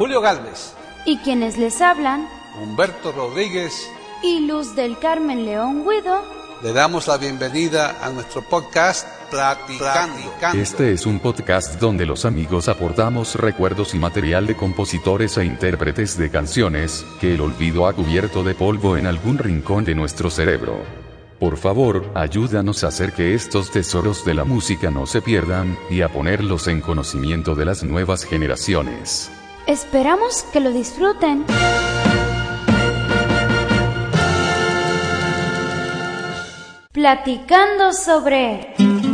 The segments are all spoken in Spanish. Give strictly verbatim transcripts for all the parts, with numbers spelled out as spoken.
Julio Galvez. Y quienes les hablan, Humberto Rodríguez y Luz del Carmen León Guido. Le damos la bienvenida a nuestro podcast Platicando. Este es un podcast donde los amigos aportamos recuerdos y material de compositores e intérpretes de canciones que el olvido ha cubierto de polvo en algún rincón de nuestro cerebro. Por favor, ayúdanos a hacer que estos tesoros de la música no se pierdan y a ponerlos en conocimiento de las nuevas generaciones. Esperamos que lo disfruten. Platicando sobre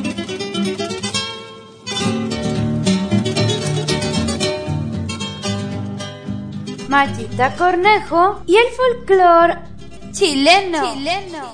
Mayita Cornejo y el folclore chileno. chileno.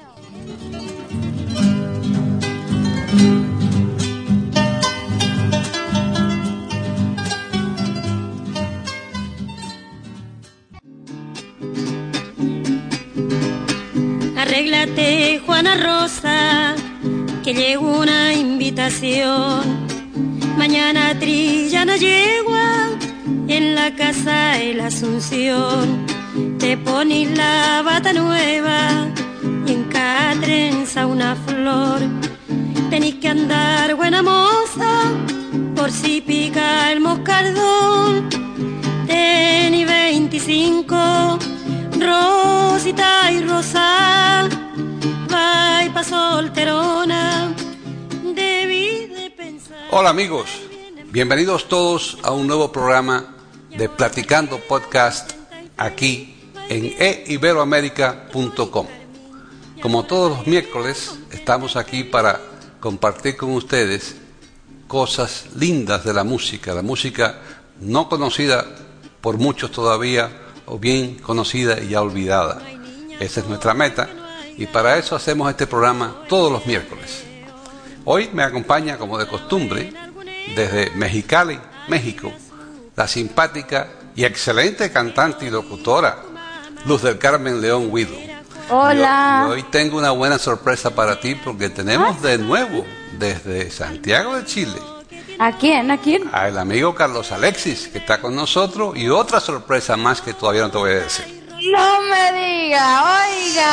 Arréglate, Juana Rosa, que llegó una invitación. Mañana trilla la yegua en la casa de la Asunción. Te pones la bata nueva y en cada trenza una flor. Tenés que andar, buena moza, por si pica el moscardón. Tení veinticinco, Rosita y Rosa, va y pa' solterona, debí de pensar. Hola amigos, bienvenidos todos a un nuevo programa de Platicando Podcast aquí en e iberoamerica punto com. Como todos los miércoles, estamos aquí para compartir con ustedes cosas lindas de la música, la música no conocida por muchos todavía, o bien conocida y ya olvidada. Esa es nuestra meta y para eso hacemos este programa todos los miércoles. Hoy me acompaña, como de costumbre, desde Mexicali, México, la simpática y excelente cantante y locutora Luz del Carmen León Guido. Hola. Y hoy tengo una buena sorpresa para ti porque tenemos de nuevo desde Santiago de Chile ¿A quién? ¿A quién? al amigo Carlos Alexis, que está con nosotros, y otra sorpresa más que todavía no te voy a decir. No me diga,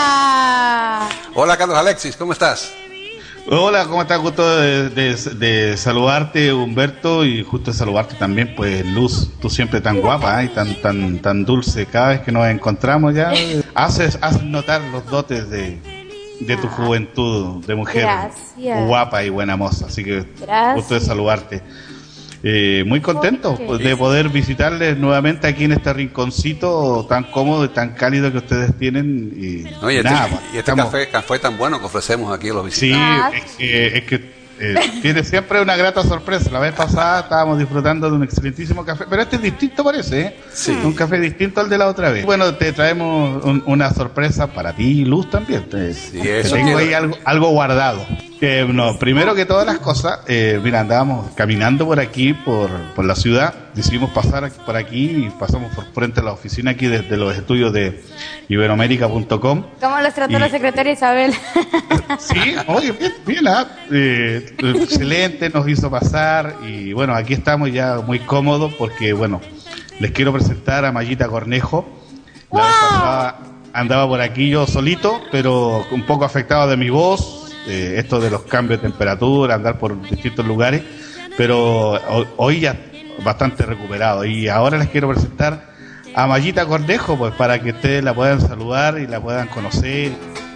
oiga. Hola Carlos Alexis, ¿cómo estás? Hola, ¿cómo estás? Gusto de, de, de saludarte, Humberto, y justo de saludarte también, pues Luz, tú siempre tan guapa, ¿eh? y tan tan tan dulce. Cada vez que nos encontramos ya haces, haces notar los dotes de, de tu juventud de mujer. Gracias. Guapa y buena moza, así que Gracias. gusto de saludarte. Eh, muy contento pues, de poder visitarles nuevamente aquí en este rinconcito tan cómodo y tan cálido que ustedes tienen. Y, No, y este, nada, y este estamos- café, café tan bueno que ofrecemos aquí a los Sí, visitantes. es que, es que eh, tiene siempre una grata sorpresa. La vez pasada estábamos disfrutando de un excelentísimo café, pero este es distinto, parece, ¿eh? Sí. Un café distinto al de la otra vez. Bueno, te traemos un- una sorpresa para ti, Luz, también. Te, Sí, te eso tengo quiero. ahí algo, algo guardado. Eh, no, primero que todas las cosas, eh, mira, andábamos caminando por aquí, por, por la ciudad, decidimos pasar aquí- por aquí y pasamos por frente a la oficina aquí desde los estudios de iberoamerica punto com. ¿Cómo los trató Y- la secretaria Isabel? Sí, oye, bien, bien, ¿ah? Eh, excelente, nos hizo pasar y bueno, aquí estamos ya muy cómodos porque, bueno, les quiero presentar a Mayita Cornejo. La vez pasada andaba por aquí yo solito, pero un poco afectado de mi voz, eh, esto de los cambios de temperatura, andar por distintos lugares, pero ho- hoy ya bastante recuperado y ahora les quiero presentar a Mayita Cornejo, pues para que ustedes la puedan saludar y la puedan conocer.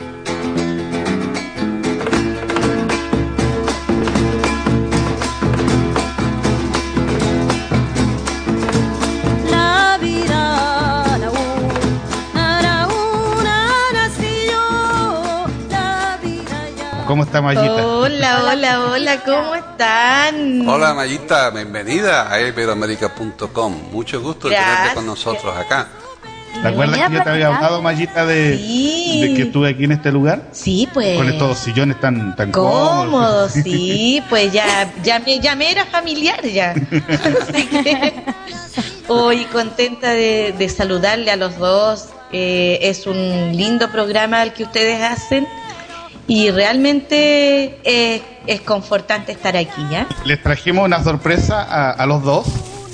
La vida, la una, la una nací yo, la vida ya. ¿Cómo está Mayita? Hola, hola, hola, ¿cómo están? Hola Mayita, bienvenida a e iberoamerica punto com. Mucho gusto de tenerte Gracias. con nosotros acá. ¿Te acuerdas que yo te había hablado, Mayita, de, Sí. de que estuve aquí en este lugar? Sí, pues. Con estos sillones tan, tan Cómodo, cómodos. sí, pues ya, ya, me, ya me era familiar ya. Así que hoy contenta de, de saludarle a los dos. Eh, es un lindo programa el que ustedes hacen y realmente eh, es confortante estar aquí, ¿ya? Les trajimos una sorpresa a, a los dos.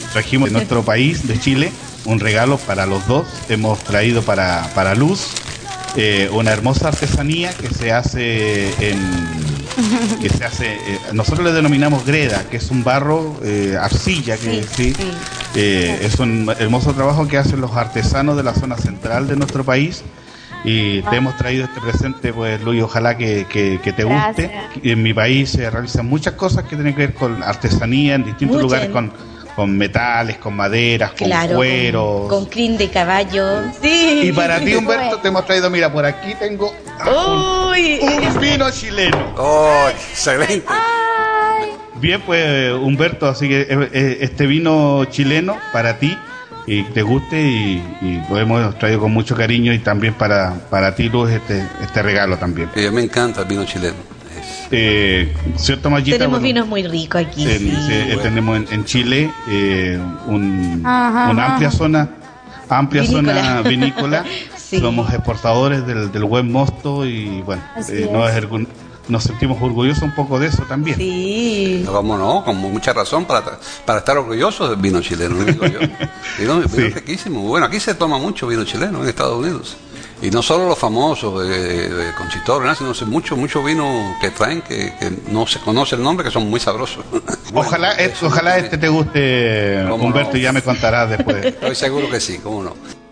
trajimos de nuestro país, de Chile, un regalo para los dos. Hemos traído para, para Luz eh, una hermosa artesanía que se hace en... que se hace, eh, nosotros le denominamos greda, que es un barro, eh, arcilla, que sí, sí, sí. Eh, es un hermoso trabajo que hacen los artesanos de la zona central de nuestro país. Y te hemos traído este presente, pues Luis, ojalá que, que, que te guste. Gracias. En mi país se realizan muchas cosas que tienen que ver con artesanía en distintos Mucho. lugares, con, con metales, con maderas, claro, con cueros. Con, con crin de caballo. Sí. Y para ti, Humberto, te hemos traído, mira, por aquí tengo Uy, un, un vino chileno. ¡Oh, excelente! Ay. Bien, pues Humberto, así que eh, este vino chileno para ti. Y te guste y, y lo hemos traído con mucho cariño y también para, para ti, Luz, este, este regalo también. Sí, me encanta el vino chileno. Es... Eh, ¿Cierto, Mayita? Tenemos bueno, vinos muy ricos aquí. En, sí. eh, bueno. Tenemos en, en Chile eh, un, ajá, una amplia ajá. zona amplia vinícola. zona vinícola. Sí. Somos exportadores del, del buen mosto y bueno, eh, nos, es, nos sentimos orgullosos un poco de eso también. Sí. No, ¿cómo no? Con mucha razón para, para estar orgullosos del vino chileno, digo yo. Vino, vino sí. riquísimo. Bueno, aquí se toma mucho vino chileno en Estados Unidos. Y no solo los famosos, eh, de Conchitoro, ¿no? Sino mucho, mucho vino que traen que, que no se conoce el nombre, que son muy sabrosos. Bueno, ojalá es, ojalá este te guste, Humberto, no? Y ya me contarás después. Estoy seguro que sí, cómo no.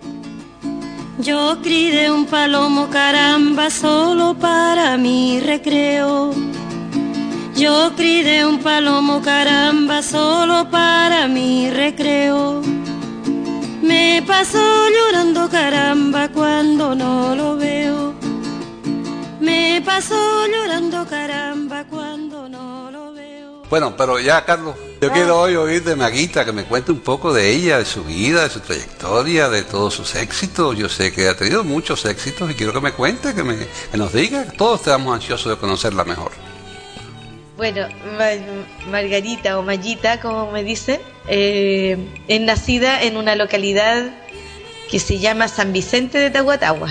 Yo crié un palomo, caramba, solo para mi recreo. Yo crié un palomo, caramba, solo para mi recreo. Me paso llorando, caramba, cuando no lo veo. Me paso llorando, caramba, cuando no lo veo. Bueno, pero ya, Carlos, yo quiero hoy oír de Maguita que me cuente un poco de ella, de su vida, de su trayectoria, de todos sus éxitos. Yo sé que ha tenido muchos éxitos y quiero que me cuente, que, me, que nos diga. Todos estamos ansiosos de conocerla mejor. Bueno, Margarita o Mayita, como me dicen, eh, es nacida en una localidad que se llama San Vicente de Tahuatahua.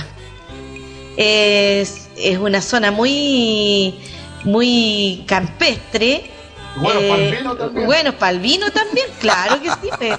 Es, es una zona muy, muy campestre. Bueno, eh, para el vino también. Bueno, para el vino también, claro que sí. Pues.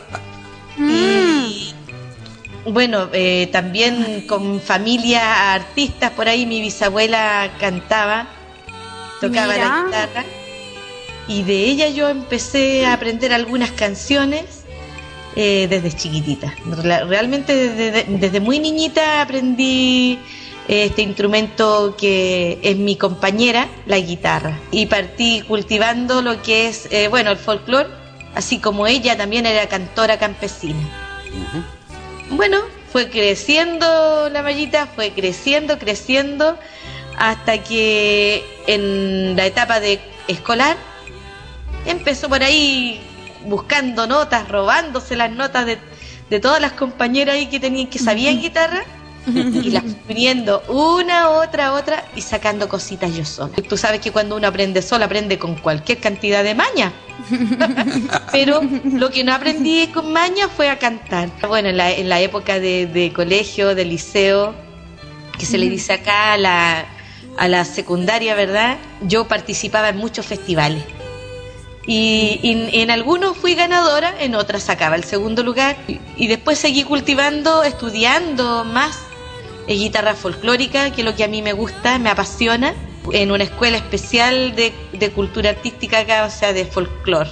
Y bueno, eh, también con familia artistas por ahí, mi bisabuela cantaba, tocaba Mira. la guitarra. Y de ella yo empecé a aprender algunas canciones eh, desde chiquitita. Realmente desde, desde muy niñita aprendí este instrumento que es mi compañera, la guitarra. Y partí cultivando lo que es, eh, bueno, el folclore, así como ella también era cantora campesina. Uh-huh. Bueno, fue creciendo la Mayita, fue creciendo, creciendo, hasta que en la etapa de escolar empezó por ahí buscando notas, robándose las notas de, de todas las compañeras ahí que tenían, que sabían guitarra, y las uniendo una, otra, otra, y sacando cositas yo sola. Tú sabes que cuando uno aprende sola, aprende con cualquier cantidad de maña. Pero lo que no aprendí con maña fue a cantar. Bueno, en la, en la época de, de colegio, de liceo, que se le dice acá a la, a la secundaria, ¿verdad? Yo participaba en muchos festivales. Y, y en algunos fui ganadora, en otras sacaba el segundo lugar. Y, y después seguí cultivando, estudiando más eh, guitarra folclórica, que es lo que a mí me gusta, me apasiona, en una escuela especial de, de cultura artística acá, o sea, de folclore.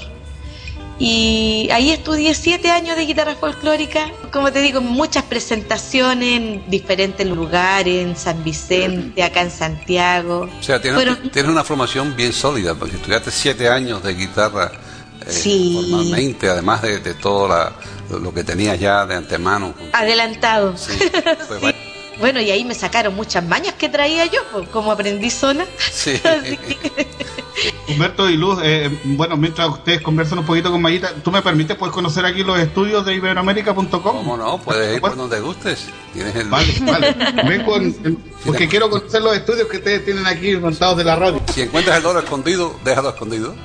Y ahí estudié siete años de guitarra folclórica, como te digo, muchas presentaciones en diferentes lugares, en San Vicente, acá en Santiago. O sea, tienes, Fueron... tienes una formación bien sólida, porque estudiaste siete años de guitarra eh, sí. formalmente, además de, de todo la, lo que tenías ya de antemano. Adelantado. Sí, pues, sí. Bueno, y ahí me sacaron muchas mañas que traía yo, como aprendí sola. Sí. Así que... Humberto y Luz, eh, bueno, mientras ustedes conversan un poquito con Mayita, ¿tú me permites pues conocer aquí los estudios de iberoamérica punto com? ¿Cómo no? Puedes ir por donde gustes. Tienes el... Vale, vale. Vengo en, porque quiero conocer los estudios que ustedes tienen aquí montados de la radio. Si encuentras el oro escondido, déjalo escondido.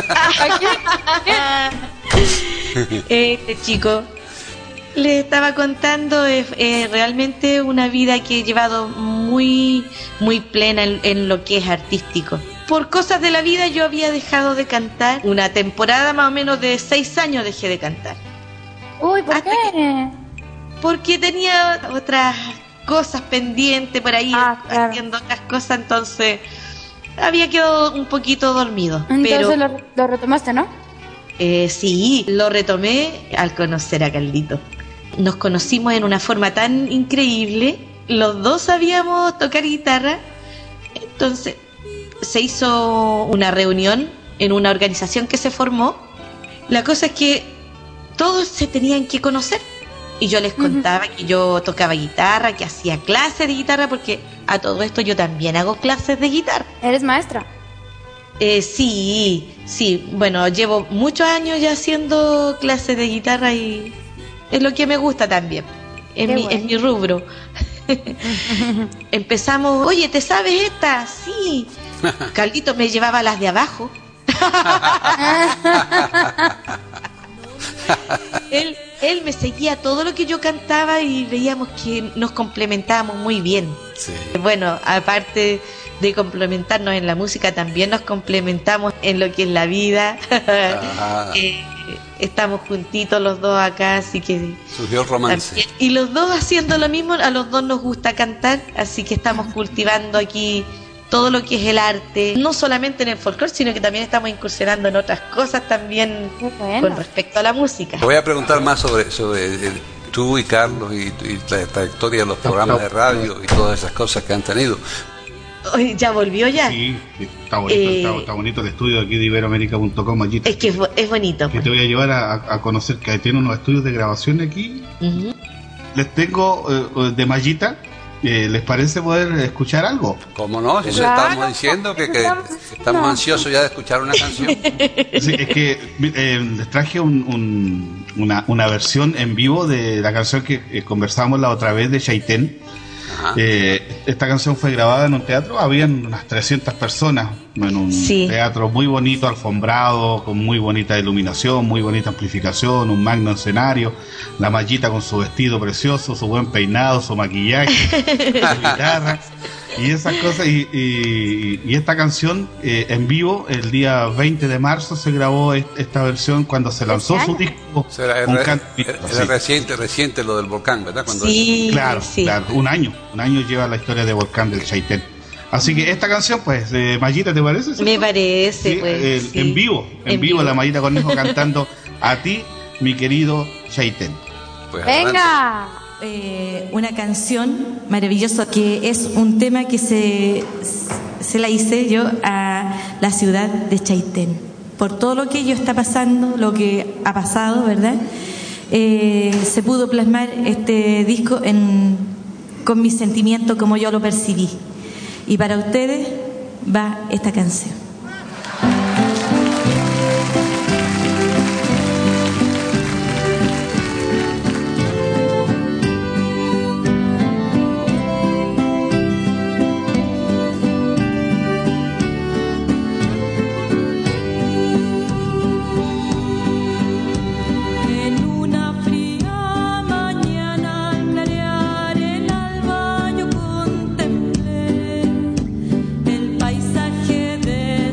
Este chico, les estaba contando, es eh, realmente una vida que he llevado muy, muy plena en, en lo que es artístico. Por cosas de la vida yo había dejado de cantar, una temporada más o menos de seis años dejé de cantar. Uy, ¿por Hasta qué? porque tenía otras cosas pendientes por ahí, Ah, claro. haciendo otras cosas, entonces había quedado un poquito dormido. Entonces pero lo, lo retomaste, ¿no? eh, sí, lo retomé al conocer a Carlito. Nos conocimos en una forma tan increíble, los dos sabíamos tocar guitarra, entonces se hizo una reunión en una organización que se formó. La cosa es que todos se tenían que conocer. Y yo les contaba uh-huh. que yo tocaba guitarra, que hacía clases de guitarra, porque a todo esto yo también hago clases de guitarra. ¿Eres maestra? Eh, sí, sí. Bueno, llevo muchos años ya haciendo clases de guitarra y es lo que me gusta también. Es, mi, bueno. es mi rubro. Empezamos, oye, ¿te sabes esta? Sí. Carlito me llevaba las de abajo. él, él me seguía todo lo que yo cantaba y veíamos que nos complementábamos muy bien. Sí. Bueno, aparte de complementarnos en la música, también nos complementamos en lo que es la vida. eh, estamos juntitos los dos acá, así que surgió el romance. También. Y los dos haciendo lo mismo, a los dos nos gusta cantar, así que estamos cultivando aquí todo lo que es el arte, no solamente en el folclore, sino que también estamos incursionando en otras cosas también bueno. con respecto a la música. Te voy a preguntar más sobre, sobre el, tú y Carlos y, y la trayectoria de los programas de radio y todas esas cosas que han tenido. ¿Ya volvió ya? Sí, está bonito, eh, está, está bonito el estudio aquí de iberoamerica punto com. Es que es, es bonito. Que te voy a llevar a, a conocer que tiene unos estudios de grabación aquí. Uh-huh. Les tengo uh, de Mayita. Eh, ¿Les parece poder escuchar algo? ¿Cómo no? Si claro, estamos diciendo que, que estamos no. ansiosos ya de escuchar una canción. Sí, es que eh, les traje un, un, una, una versión en vivo de la canción que eh, conversamos la otra vez de Chaitén. Eh, esta canción fue grabada en un teatro, habían unas trescientas personas en un sí. teatro muy bonito, alfombrado, con muy bonita iluminación, muy bonita amplificación, un magno escenario, la Mayita con su vestido precioso, su buen peinado, su maquillaje, su guitarra y esas cosas. Y, y, y esta canción eh, en vivo el día veinte de marzo se grabó esta versión cuando se lanzó su disco. Era, era, era, era reciente, reciente lo del volcán, ¿verdad? Cuando sí, claro, sí. claro, un año, un año lleva la historia de volcán del Chaitén. Así que esta canción, pues, eh, Mayita, ¿te parece? ¿Cierto? Me parece, ¿Sí? pues. Eh, sí. En vivo, en, en vivo, vivo, la Mayita Cornejo cantando A ti, mi querido Chaitén. Pues ¡venga! Eh, una canción maravillosa que es un tema que se, se la hice yo a la ciudad de Chaitén. Por todo lo que ello está pasando, lo que ha pasado, ¿verdad? Eh, se pudo plasmar este disco en, con mis sentimientos como yo lo percibí. Y para ustedes va esta canción. El paisaje de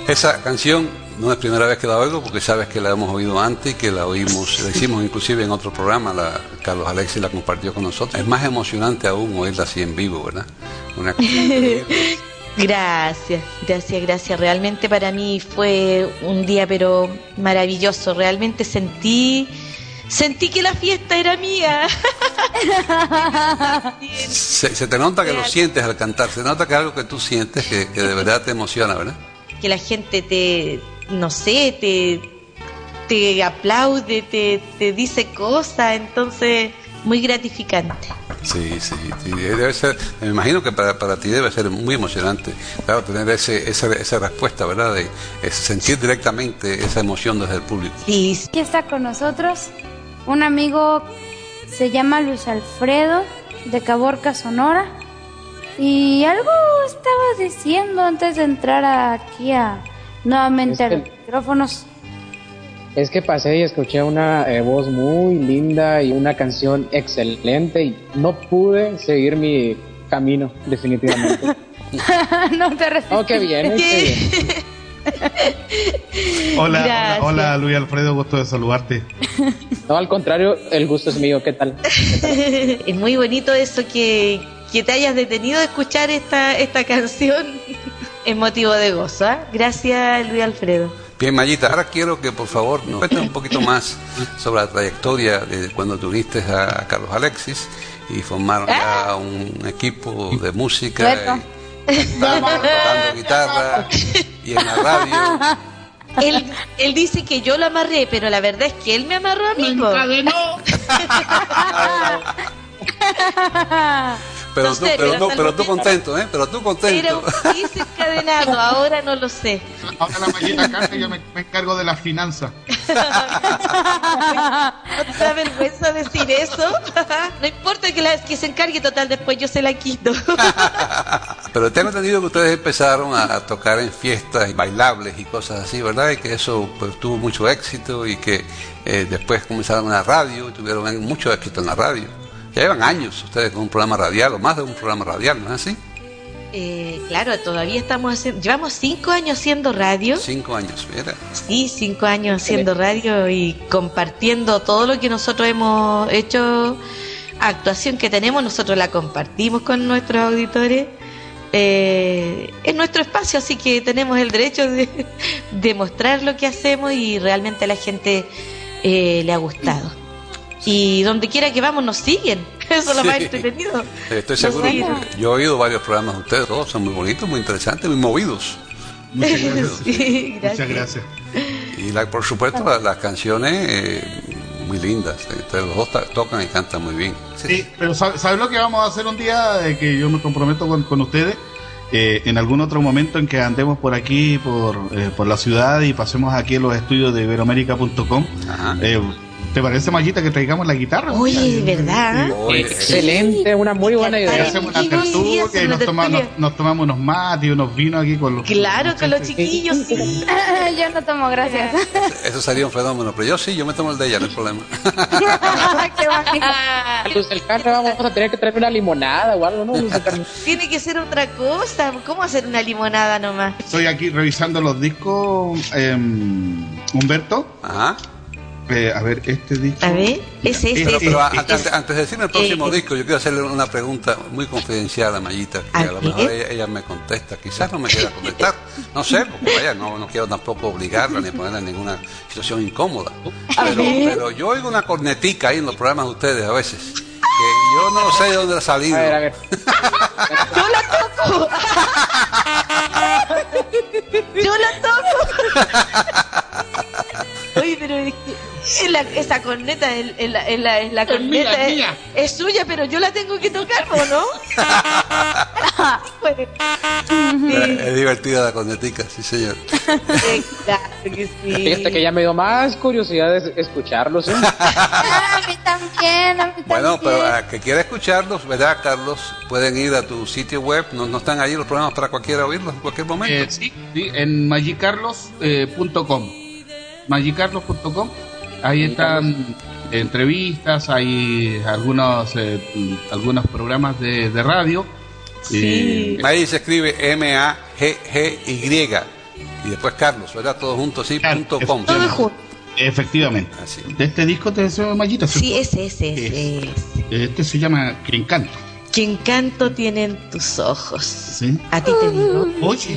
Esa canción no es primera vez que la oigo, porque sabes que la hemos oído antes y que la oímos, la hicimos inclusive en otro programa, la, Carlos Alexis la compartió con nosotros. Es más emocionante aún oírla así en vivo, ¿verdad? Una cosa increíble. Gracias, gracias, gracias. Realmente para mí fue un día pero maravilloso. Realmente sentí, sentí que la fiesta era mía. se, se te nota que lo sientes al cantar, se nota que es algo que tú sientes que, que de verdad te emociona, ¿verdad? Que la gente te, no sé, te, te aplaude, te, te dice cosas, entonces muy gratificante. Sí, sí, sí, debe ser, me imagino que para, para ti debe ser muy emocionante, claro, tener ese, esa, esa respuesta, ¿verdad? De, de sentir directamente esa emoción desde el público. Sí. Aquí está con nosotros un amigo, se llama Luis Alfredo, de Caborca, Sonora, y algo estaba diciendo antes de entrar aquí a nuevamente a los micrófonos. Es que pasé y escuché una eh, voz muy linda y una canción excelente y no pude seguir mi camino, definitivamente. No te resistí. Oh, qué bien, qué bien. Hola, hola, hola, Luis Alfredo, gusto de saludarte. No, al contrario, el gusto es mío, ¿qué tal? ¿Qué tal? Es muy bonito eso que, que te hayas detenido a escuchar esta, esta canción en motivo de gozo, ¿eh? Gracias, Luis Alfredo. Bien, Mayita, ahora quiero que por favor nos cuentes un poquito más sobre la trayectoria de cuando te uniste a Carlos Alexis y formaron ya un equipo de música, y cantando, tocando guitarra y en la radio. Él, él dice que yo lo amarré, pero la verdad es que él me amarró a mí. Pero, no tú, sé, pero, pero, no, pero tú contento, ¿eh? Pero tú contento. Pero sí desencadenado, ahora no lo sé. Ahora la Mayita canta y yo me, me encargo de las finanzas. ¿No te da vergüenza decir eso? No importa que, la, que se encargue, total, después yo se la quito. Pero tengo entendido que ustedes empezaron a, a tocar en fiestas y bailables y cosas así, ¿verdad? Y que eso pues, tuvo mucho éxito y que eh, después comenzaron en la radio y tuvieron mucho éxito en la radio. Ya llevan años ustedes con un programa radial o más de un programa radial, ¿no es así? Eh, claro, todavía estamos haciendo, llevamos cinco años haciendo radio. Cinco años, mira. Sí, cinco años haciendo radio y compartiendo todo lo que nosotros hemos hecho, actuación que tenemos, nosotros la compartimos con nuestros auditores. Eh, es nuestro espacio, así que tenemos el derecho de, de mostrar lo que hacemos y realmente a la gente eh, le ha gustado. Y donde quiera que vamos nos siguen. Eso es lo sí. más entretenido. Estoy seguro que yo he oído varios programas de ustedes, todos son muy bonitos, muy interesantes, muy movidos. Muchas gracias. Sí, gracias. Muchas gracias. Y la, por supuesto la, las canciones eh, muy lindas. Ustedes los dos ta- tocan y cantan muy bien. Sí, sí, pero ¿sabes sabe lo que vamos a hacer un día? Eh, que yo me comprometo con, con ustedes. Eh, en algún otro momento en que andemos por aquí, por, eh, por la ciudad y pasemos aquí en los estudios de iberoamérica punto com. Eh, ¿Te parece, Mayita, que traigamos la guitarra? Oye, ¿verdad? Oye, Excelente, una muy buena Y idea. hacemos una Sí, tertulia sí, y nos, toma, nos, nos tomamos unos mates y unos vinos aquí con los... Claro, con los chiquillos, sí. Yo no tomo, gracias. eso sería un fenómeno, pero yo sí, yo me tomo el de ella, no hay problema. Qué bonito. Luz del Carmen, vamos a tener que traer una limonada o algo, ¿no? Luz del Carmen. Tiene que ser otra cosa. ¿Cómo hacer una limonada nomás? Estoy aquí revisando los discos, eh, Humberto. Ajá. Eh, a ver, este disco... A ver, ese, ese, Pero, ese. pero antes, antes de decirme el próximo Eh, disco, yo quiero hacerle una pregunta muy confidencial a Mayita, que a lo ¿Aquí? mejor ella, ella me contesta, quizás no me quiera contestar, no sé, porque vaya, no, no quiero tampoco obligarla ni ponerla en ninguna situación incómoda. Pero, pero yo oigo una cornetica ahí en los programas de ustedes a veces, que yo no sé de dónde ha salido. A ver, a ver. Yo la toco. Yo la toco. Oye, pero es que es la- esa corneta es, es la, es la, es la corneta es, es suya, pero yo la tengo que tocar, ¿o no? Bueno, sí, Es divertida la cornetica, sí señor. eh, claro que sí. Fíjate que ya me dio más curiosidad de escucharlos, ¿eh? A mí también, a mí también. Bueno, pero a que quiera escucharlos, ¿verdad, Carlos? Pueden ir a tu sitio web, no, no están ahí los programas para cualquiera oírlos en cualquier momento. Eh, sí, sí, en magicarlos punto com. magicarlos punto com. Ahí están entrevistas, hay algunos eh, algunos programas de, de radio. Sí. Ahí se escribe M A G G Y. y después Carlos, ¿verdad? Todos juntos, sí, Claro, punto com. Todo junto. Efectivamente. Así. De este disco te deseo, Mayita. Sí, ese, ese, ese. Es- Este se llama Que Encanto. ¿Qué encanto tienen tus ojos? ¿Sí? A ti te digo. Oye.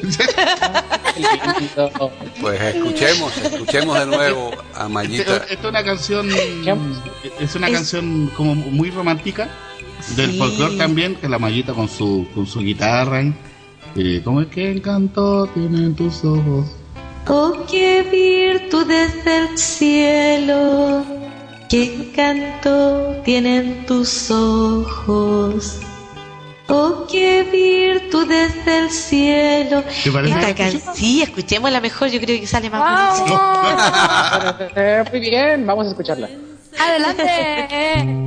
Pues escuchemos, escuchemos de nuevo a Mayita. Esta es una canción, es una Es- canción como muy romántica del Sí. folclore también, que la Mayita con su con su guitarra. Eh, ¿Cómo es que encanto tienen tus ojos? Oh, qué virtudes del cielo, qué encanto tienen tus ojos. Oh, qué virtudes del cielo. ¿Te parece? Esta canción, sí, escuchémosla mejor, yo creo que sale más bonito. ¡Vamos! Eh, muy bien, vamos a escucharla. ¡Adelante!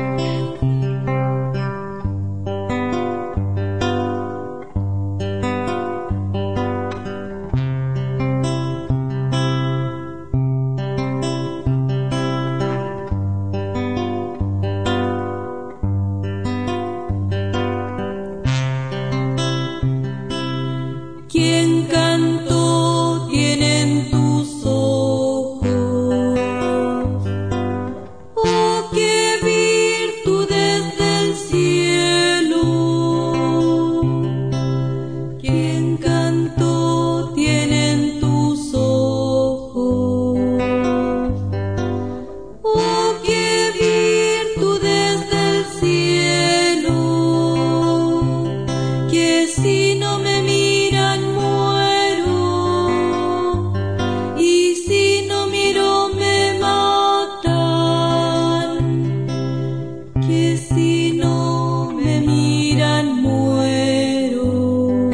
¿Qué encanto tienen tus ojos? Oh, qué virtudes del cielo. ¿Qué encanto tienen tus ojos? Oh, qué virtudes del cielo. Que si no me miran muero, y si no miro me matan. Que si no me miran muero,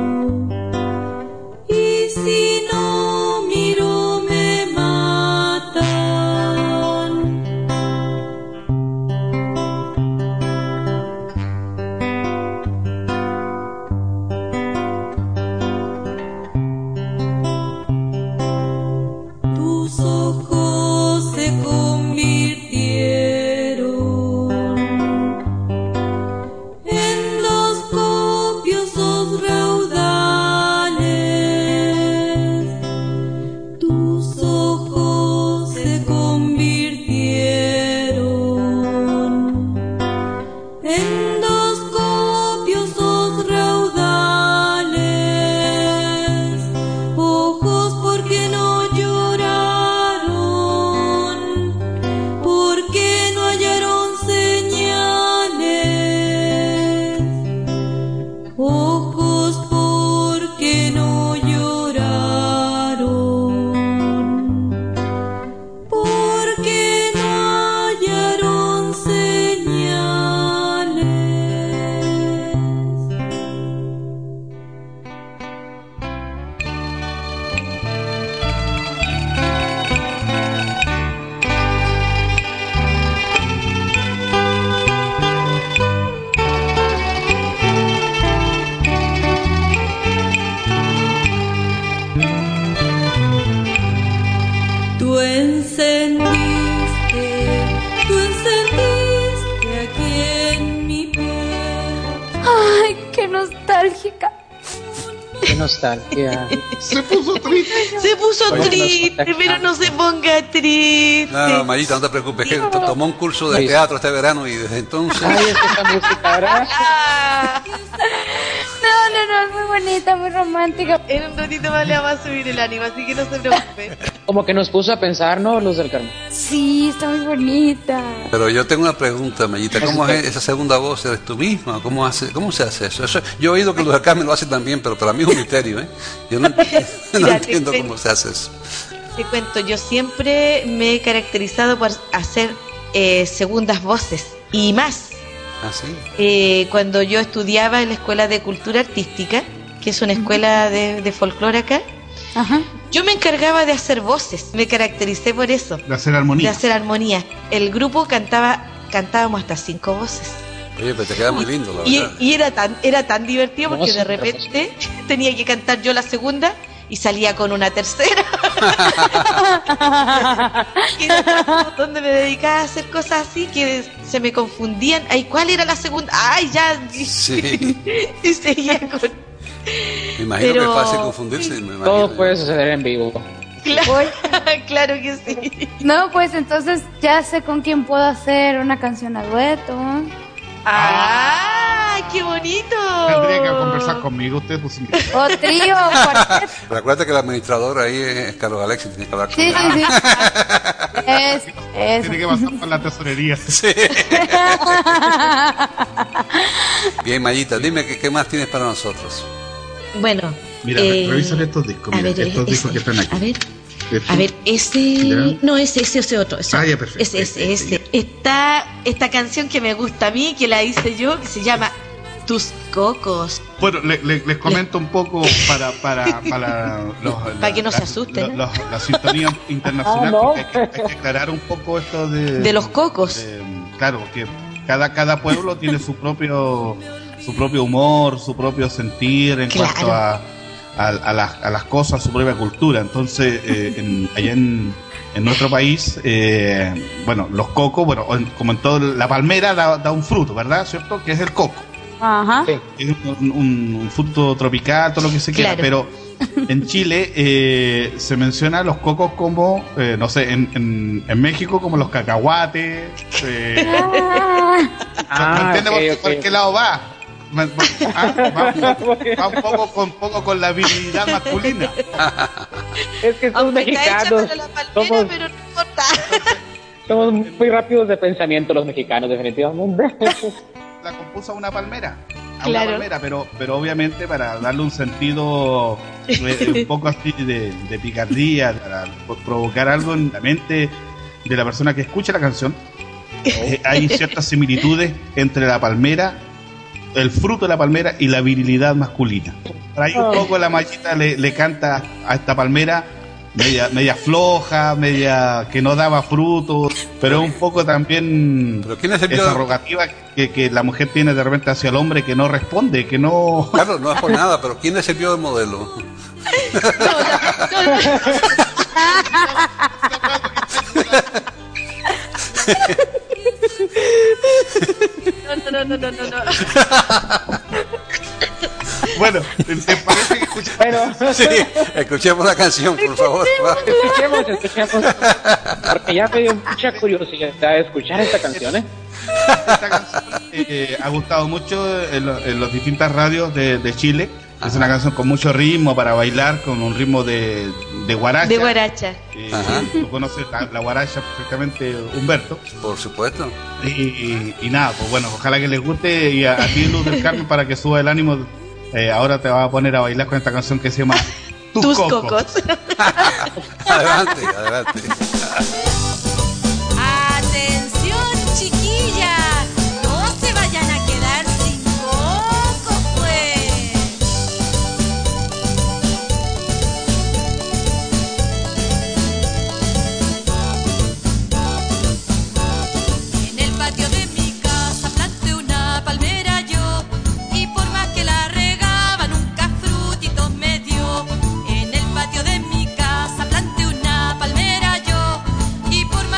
y si no miro me matan. Tus ojos se convirtieron en los copiosos raudales. Tus ojos se convirtieron en dos copiosos raudales. Ojos porque no lloraron, porque no hallaron señales. Ojos porque no lloraron, porque no hallaron señales. Tú encendiste, tú encendiste aquí en mi piel. ¡Ay, qué nostálgica! Qué nostalgia. Se puso triste. Se puso Oye, triste, no- pero no se ponga triste. No, no, Mayita, no te preocupes, que to- tomó un curso de Ay. teatro este verano y desde entonces... Ay, es que esta música ahora. Ah, No, no, no, es muy bonita, muy romántica. en un ratito más le va a subir el ánimo, así que no se preocupe. Como que nos puso a pensar, ¿no? Luz del Carmen. Sí, está muy bonita. Pero yo tengo una pregunta, Mayita, ¿cómo es esa segunda voz? ¿Eres tú misma? ¿Cómo, hace, cómo se hace eso? Eso- Yo he oído que Luz del Carmen lo hace también, pero para mí es un misterio, ¿eh? Yo no, no Mira, entiendo te- cómo se hace eso. Te cuento, yo siempre me he caracterizado por hacer eh, segundas voces y más. ¿Ah, sí? Eh, cuando yo estudiaba en la Escuela de Cultura Artística, que es una escuela de, de folclore acá, Ajá. yo me encargaba de hacer voces, me caractericé por eso, De hacer de armonía. hacer armonía. El grupo cantaba, cantábamos hasta cinco voces. Oye, pero te queda muy lindo, la Y, verdad. y era tan era tan divertido porque Hermoso, de repente tenía que cantar yo la segunda y salía con una tercera. Y después, donde me dedicaba a hacer cosas así que se me confundían. Ay, ¿cuál era la segunda? Ay, ya. Sí. Y seguía con. Me imagino Pero- que es fácil confundirse. Me imagino. Todo puede suceder en vivo. Claro, claro que sí. No, pues entonces ya sé con quién puedo hacer una canción a dueto. ¡Ah! ¡Qué bonito! Tendría que conversar conmigo, usted pues, O trío, o cuarteto. Pero acuérdate que el administrador ahí es Carlos Alexis, tiene que hablar con Sí, él. sí, sí. Es, tiene que eso. pasar por la tesorería. Sí. Bien, Mayita, dime qué, qué más tienes para nosotros. Bueno. Mira, eh, revisan estos discos, a mira, ver, estos ese, discos que están aquí. A ver, Estos- a ver, ese. ¿Ya? No, ese, ese, ese otro. Ese, Ah, ya, perfecto. Ese, ese, Ese, ese. ya. Está esta canción que me gusta a mí, que la hice yo, que se llama Tus Cocos. Bueno, le- le- les comento un poco para para para los, Para que no se la- asusten, la- ¿no? los- la sintonía internacional, Ah, no. porque hay que, hay que aclarar un poco esto de De los cocos. de- claro, que cada cada pueblo tiene su propio su propio humor, su propio sentir en Claro. cuanto a a, a las, a las cosas, su propia cultura. Entonces, eh, en- allá en, en nuestro país, eh, bueno, los cocos, bueno, en- como en todo, la palmera da, da un fruto, ¿verdad? ¿Cierto? Que es el coco. Ajá. Sí. Es un, un- un fruto tropical, todo lo que se quiera, Claro. pero en Chile eh, se menciona los cocos como, eh, no sé, en, en, en México como los cacahuates. Eh, Ah, ¿Me Ah, entiende ok, por, ok. por qué lado va? Va, va- ah, va- va un poco con, poco con la virilidad masculina. Es que somos Aunque está hecha mexicanos. para la palmera, Somos, pero no importa. somos muy rápidos de pensamiento los mexicanos, definitivamente. La compuso a una palmera. A Claro. una palmera, pero, pero obviamente para darle un sentido eh, un poco así de, de picardía, para provocar algo en la mente de la persona que escucha la canción. Eh, hay ciertas similitudes entre la palmera, el fruto de la palmera y la virilidad masculina. Por ahí un poco la Mayita le, le canta a esta palmera media, media floja, media que no daba frutos, pero un poco también ¿Pero quién es el esa bio- rogativa que, que la mujer tiene de repente hacia el hombre, que no responde, que no... Claro, no es por nada, pero ¿quién es el bio de modelo? No, no, no, no, no, no, no. Bueno, ¿te parece que escuchamos Bueno, Sí, escuchemos la canción, por favor. Va. escuchemos, escuchemos. Porque ya me dio mucha curiosidad de escuchar esta canción, ¿eh? esta canción? Eh, ha gustado mucho en, lo- en las distintas radios de, de Chile. Es una canción con mucho ritmo para bailar, con un ritmo de, de guaracha. De guaracha. Eh, Ajá. Tú conoces la, la guaracha perfectamente, Humberto. Por supuesto. Y, y- y nada, pues bueno, ojalá que les guste. Y a, a ti, Luz del Carmen, para que suba el ánimo, eh, ahora te vas a poner a bailar con esta canción que se llama Tus, Tus Cocos. cocos. Adelante, adelante. Atención, chiquillas, no se vayan a quedar sin coco, pues. En el patio de mi casa planté una palmera yo, y por más que la regaba nunca frutitos me dio. En el patio de mi casa planté una palmera yo, y por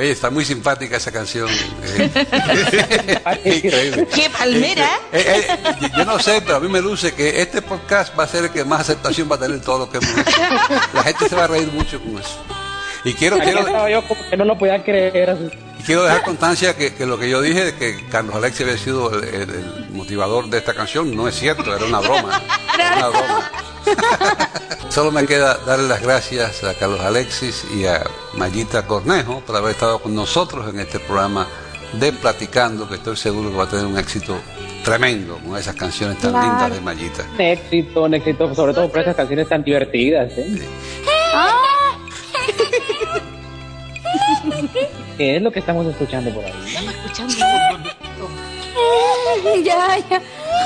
Oye, está muy simpática esa canción. Eh. Increíble. ¡Qué palmera! Eh, eh, eh, yo no sé, pero a mí me luce que este podcast va a ser el que más aceptación va a tener todo lo que hemos hecho. La gente se va a reír mucho con eso. Y quiero, quiero, Estaba yo como que no lo podía creer así. y quiero dejar constancia que, que lo que yo dije de que Carlos Alexis había sido el, el- el motivador de esta canción no es cierto, era una broma. Era una broma. Solo me queda darle las gracias a Carlos Alexis y a Mayita Cornejo por haber estado con nosotros en este programa de Platicando, que estoy seguro que va a tener un éxito tremendo con esas canciones tan Claro. lindas de Mayita. Un éxito, un éxito, sobre todo por esas canciones tan divertidas, ¿eh? ¿Qué es lo que estamos escuchando por ahí? Estamos escuchando. Ya, ya.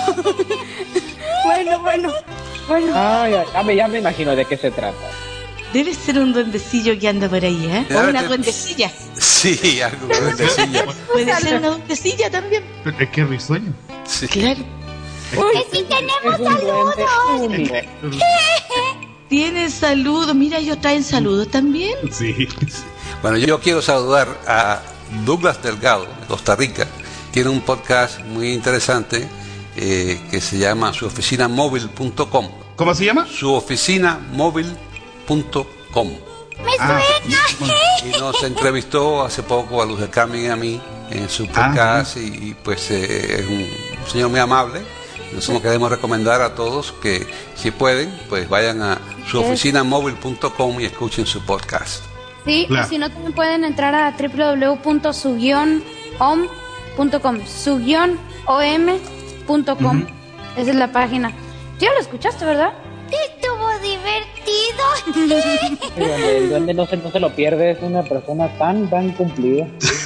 Bueno, bueno, bueno. Ah, ya, ya me, ya me imagino de qué se trata. Debe ser un duendecillo que anda por ahí, ¿eh? O Claro, una te- duendecilla. Sí, algo que decía. Puede ser una duendecilla también. Es que risueño. Sí. Claro. Sí, tenemos Es un duende único. Tienen saludos. Mira, ellos traen saludos también. Sí. Bueno, yo quiero saludar a Douglas Delgado, de Costa Rica. Tiene un podcast muy interesante eh, que se llama su oficina móvil punto com. ¿Cómo se llama? su oficina móvil punto com. Ah, bueno. Y nos entrevistó hace poco a Luz de Carmen y a mí en su podcast y, y, pues eh, es un señor muy amable. Nosotros queremos recomendar a todos que si pueden, pues vayan a su oficina móvil punto com y escuchen su podcast. Sí, Claro. y si no, también pueden entrar a w w w punto su guion om punto com, su guion om punto com. Esa es la página. ¿Tú ya lo escuchaste, verdad? Estuvo divertido. El duende, el duende no se, no se lo pierde, es una persona tan, tan cumplida.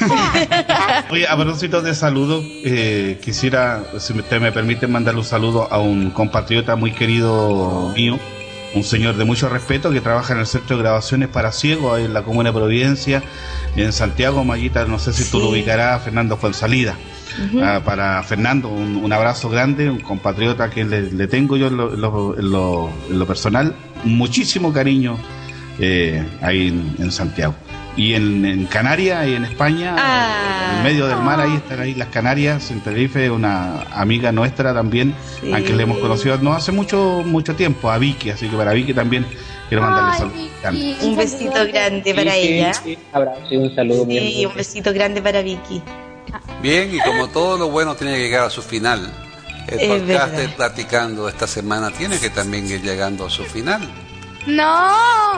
Oye, a propósito de saludos, eh, quisiera, si usted me permite, mandarle un saludo a un compatriota muy querido mío, un señor de mucho respeto que trabaja en el Centro de Grabaciones para Ciegos, ahí en la Comuna de Providencia, en Santiago. Mayita, no sé si tú Sí. lo ubicarás, Fernando Fuensalida. Ah, para Fernando, un, un abrazo grande, un compatriota que le, le tengo yo en lo, en lo- en lo- en lo personal, muchísimo cariño eh, ahí en, en Santiago. Y en, en Canarias y en España, Ah. en medio del mar, ahí están ahí las Canarias, en Tenerife, una amiga nuestra también, Sí. a quien le hemos conocido no hace mucho mucho tiempo, a Vicky, así que para Vicky también quiero mandarle Ay, saludos. Vicky. Un besito grande para Sí, sí, ella. sí, abrazo y un saludo muy Sí, un hermoso. besito grande para Vicky. Bien, y como todo lo bueno tiene que llegar a su final, el Es podcast de verdad. Platicando esta semana tiene que también ir llegando a su final. No.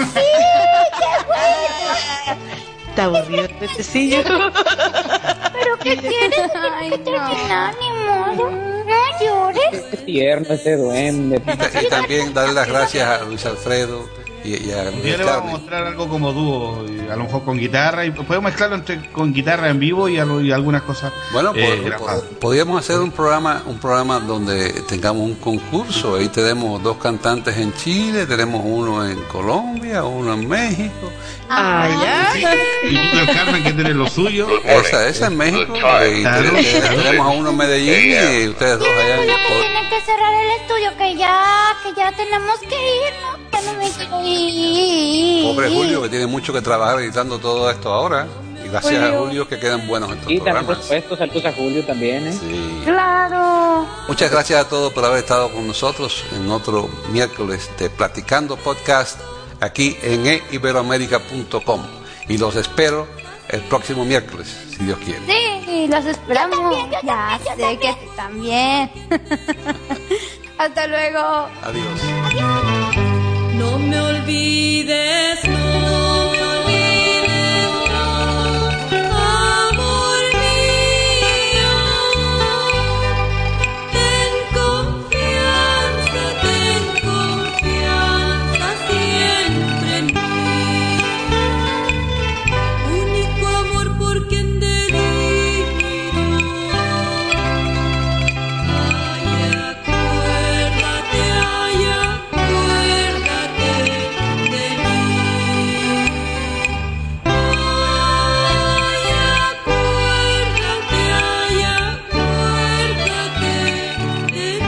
Está aburrido este tecillo. ¿Pero qué quieres? Ay, no. Ni modo. No llores. Qué tierno ese duende. Y, ta- y también darle las gracias a Luis Alfredo y, y a Un Luis día le vamos a Carmen. mostrar algo como dúo, y a lo mejor con guitarra, y podemos mezclarlo entre con guitarra en vivo y, algo- y algunas cosas Bueno, eh, po- grabadas. po- podríamos hacer un programa, un programa donde tengamos un concurso. Ahí tenemos dos cantantes en Chile, tenemos uno en Colombia, uno en México. Ah, ya. Y tú, el Carmen, que tiene lo suyo. Esa, esa en México. Y Claro. tenemos, tenemos a uno en Medellín y ustedes dos allá en Lo que Col- tiene que cerrar el estudio, que ya, que ya tenemos que irnos. Ya no me quiero ir. Pobre Julio, que tiene mucho que trabajar editando todo esto ahora. Y gracias a Julio que quedan buenos estos Y también, por programas. supuesto, saludos a Julio también, ¿eh? Sí. Claro. Muchas gracias a todos por haber estado con nosotros en otro miércoles de Platicando Podcast aquí en e iberoamerica punto com. Y los espero el próximo miércoles, si Dios quiere. Sí, los esperamos. Ya sé que tú también. Hasta luego. Adiós. No me olvides, no me olvides, no, amor mío. Ten confianza, ten confianza siempre en mí. Único amor por quien delirio. Ay, acuérdate, ay, acuérdate de mí. Ay, acuérdate, ay, acuérdate de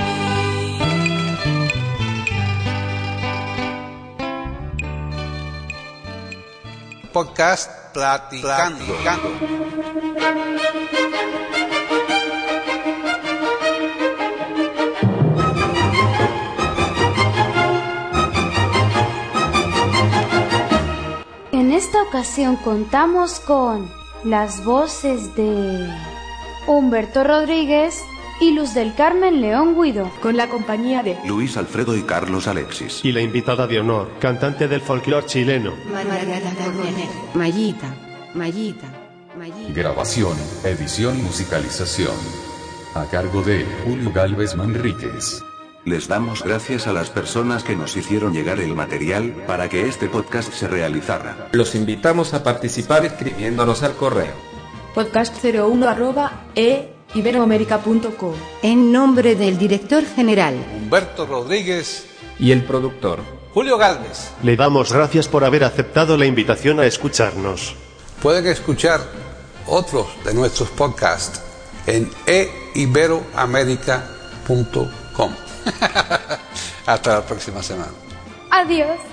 mí. Podcast platicando. En esta ocasión contamos con las voces de Humberto Rodríguez y Luz del Carmen León Guido, con la compañía de Luis Alfredo y Carlos Alexis. Y la invitada de honor, cantante del folclore chileno, Mayita, Mayita, Mayita. Grabación, edición y musicalización a cargo de Julio Galvez Manríquez. Les damos gracias a las personas que nos hicieron llegar el material para que este podcast se realizara. Los invitamos a participar escribiéndonos al correo podcast cero uno arroba e iberoamerica punto com. En nombre del director general Humberto Rodríguez y el productor Julio Galvez, le damos gracias por haber aceptado la invitación a escucharnos. Pueden escuchar otros de nuestros podcasts en e iberoamerica punto com. Hasta la próxima semana. Adiós.